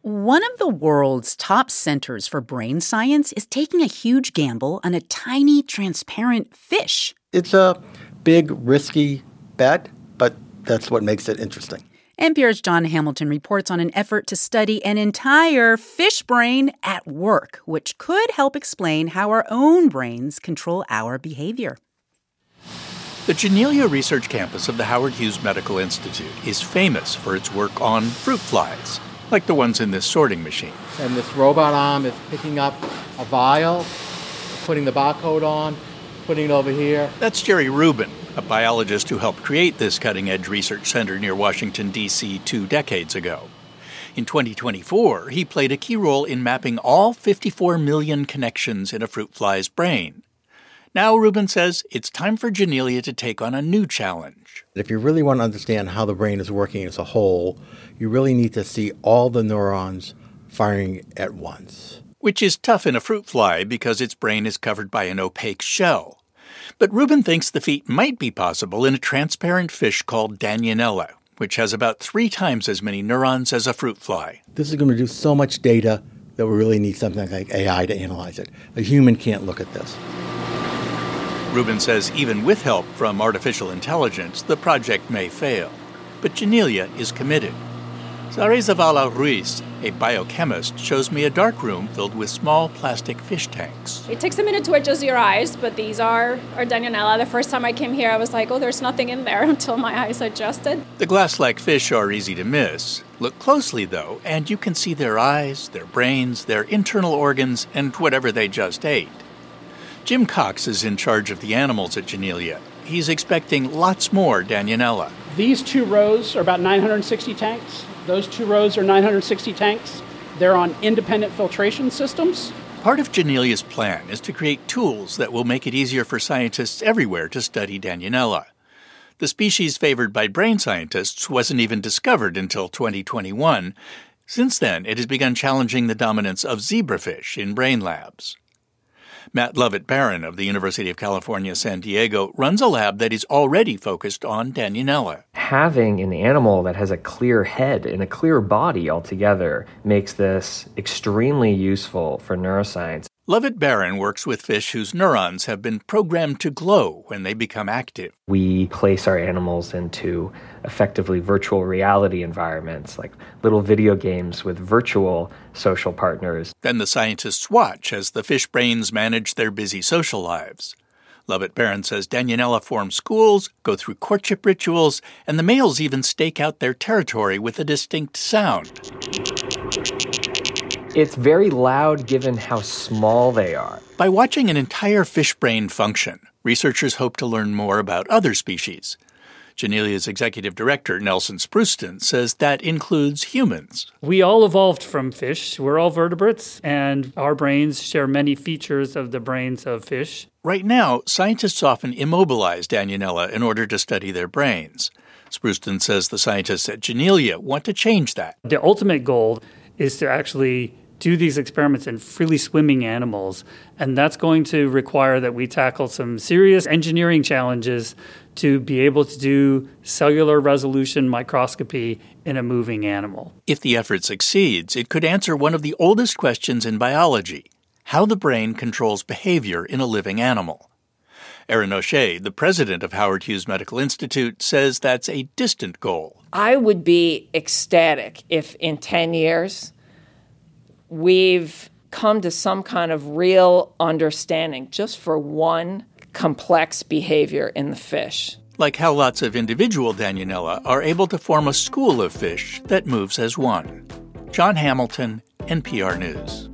One of the world's top centers for brain science is taking a huge gamble on a tiny, transparent fish. It's a big, risky bet, but that's what makes it interesting. NPR's Jon Hamilton reports on an effort to study an entire fish brain at work, which could help explain how our own brains control our behavior. The Janelia Research Campus of the Howard Hughes Medical Institute is famous for its work on fruit flies, like the ones in this sorting machine. And this robot arm is picking up a vial, putting the barcode on, putting it over here. That's Jerry Rubin, a biologist who helped create this cutting-edge research center near Washington, D.C. 2 decades ago. In 2024, he played a key role in mapping all 54 million connections in a fruit fly's brain. Now, Rubin says it's time for Janelia to take on a new challenge. If you really want to understand how the brain is working as a whole, you really need to see all the neurons firing at once. Which is tough in a fruit fly because its brain is covered by an opaque shell. But Rubin thinks the feat might be possible in a transparent fish called Danionella, which has about 3 times as many neurons as a fruit fly. This is going to do so much data that we really need something like AI to analyze it. A human can't look at this. Rubin says even with help from artificial intelligence, the project may fail. But Janelia is committed. Zavala Ruiz, a biochemist, shows me a dark room filled with small plastic fish tanks. It takes a minute to adjust your eyes, but these are Danionella. The first time I came here, I was like, oh, there's nothing in there until my eyes adjusted. The glass-like fish are easy to miss. Look closely, though, and you can see their eyes, their brains, their internal organs, and whatever they just ate. Jim Cox is in charge of the animals at Janelia. He's expecting lots more Danionella. These 2 rows are about 960 tanks. Those 2 rows are 960 tanks. They're on independent filtration systems. Part of Janelia's plan is to create tools that will make it easier for scientists everywhere to study Danionella. The species favored by brain scientists wasn't even discovered until 2021. Since then, it has begun challenging the dominance of zebrafish in brain labs. Matt Lovett-Barron of the University of California, San Diego, runs a lab that is already focused on Danionella. Having an animal that has a clear head and a clear body altogether makes this extremely useful for neuroscience. Lovett-Barron works with fish whose neurons have been programmed to glow when they become active. We place our animals into effectively virtual reality environments, like little video games with virtual social partners. Then the scientists watch as the fish brains manage their busy social lives. Lovett-Barron says Danionella form schools, go through courtship rituals, and the males even stake out their territory with a distinct sound. It's very loud given how small they are. By watching an entire fish brain function, researchers hope to learn more about other species. Janelia's executive director, Nelson Spruston, says that includes humans. We all evolved from fish. We're all vertebrates, and our brains share many features of the brains of fish. Right now, scientists often immobilize Danionella in order to study their brains. Spruston says the scientists at Janelia want to change that. The ultimate goal is to actually do these experiments in freely swimming animals, and that's going to require that we tackle some serious engineering challenges to be able to do cellular resolution microscopy in a moving animal. If the effort succeeds, it could answer one of the oldest questions in biology: how the brain controls behavior in a living animal. Erin O'Shea, the president of Howard Hughes Medical Institute, says that's a distant goal. I would be ecstatic if in 10 years we've come to some kind of real understanding just for one complex behavior in the fish. Like how lots of individual Danionella are able to form a school of fish that moves as one. Jon Hamilton, NPR News.